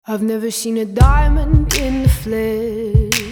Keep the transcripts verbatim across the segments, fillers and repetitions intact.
I've never seen a diamond in the flesh.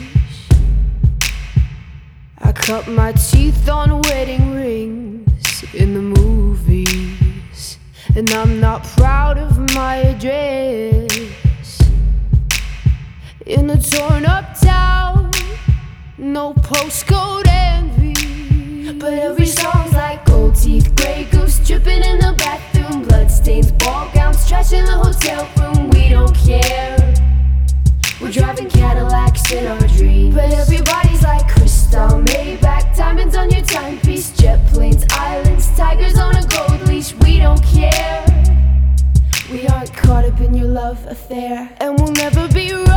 I cut my teeth on wedding rings in the movies, and I'm not proud of my address. In a torn up town, no postcode envy, but every song's like gold teeth, grey goose dripping in the bathroom, bloodstains, ball gowns, trash in the hotel room. We don't care, we're driving Cadillacs in our dreams, but everybody's like crystal, Maybach, diamonds on your timepiece, jet planes, islands, tigers on a gold leash. We don't care, we aren't caught up in your love affair, and we'll never be royals.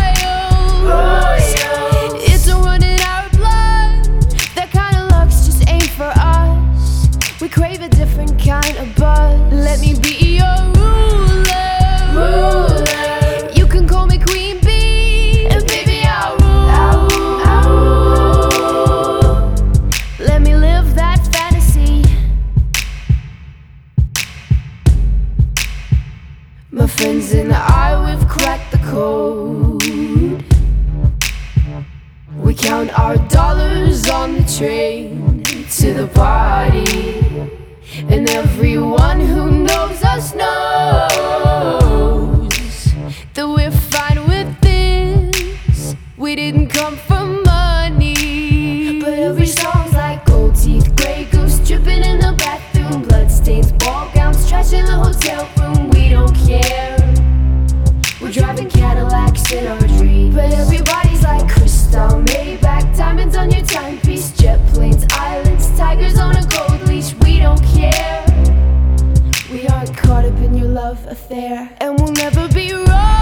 Royals. It's a run in our blood, that kind of luck's just ain't for us. We crave a different kind of buzz. Let me be your ruler, ruler. You can call me Queen Bee, and baby I'll rule, I'll rule, I'll rule. Let me live that fantasy. My friends and I, we've cracked the code. We count our dollars on the train to the party, and everyone who knows us knows that we're fine with this. We didn't come for money, but every song's like gold teeth, grey goose dripping in the bathroom, bloodstains, ball gowns, trash in the hotel room. We don't care, we're driving Cadillacs in our dreams, but everybody's like crystal, Maybach, diamonds on your timepiece, jet planes, islands, tigers on a gold leash. We don't care, we aren't caught up in your love affair, and we'll never be wrong.